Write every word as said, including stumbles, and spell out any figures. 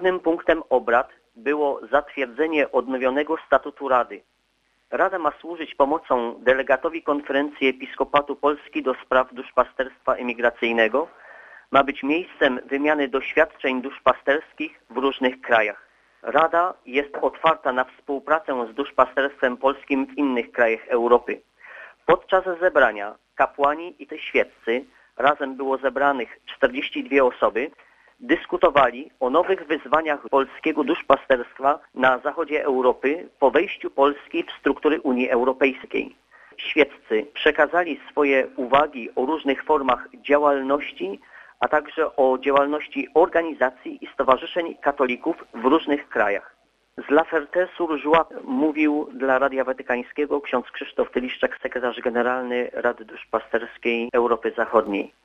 Głównym punktem obrad było zatwierdzenie odnowionego statutu Rady. Rada ma służyć pomocą delegatowi Konferencji Episkopatu Polski do spraw duszpasterstwa emigracyjnego, ma być miejscem wymiany doświadczeń duszpasterskich w różnych krajach. Rada jest otwarta na współpracę z duszpasterstwem polskim w innych krajach Europy. Podczas zebrania kapłani i te świeccy, razem było zebranych czterdzieści dwie osoby, dyskutowali o nowych wyzwaniach polskiego duszpasterstwa na zachodzie Europy po wejściu Polski w struktury Unii Europejskiej. Świeccy przekazali swoje uwagi o różnych formach działalności, a także o działalności organizacji i stowarzyszeń katolików w różnych krajach. Z La Ferté-sur-Joie mówił dla Radia Watykańskiego ksiądz Krzysztof Tyliszczak, sekretarz generalny Rady Duszpasterskiej Europy Zachodniej.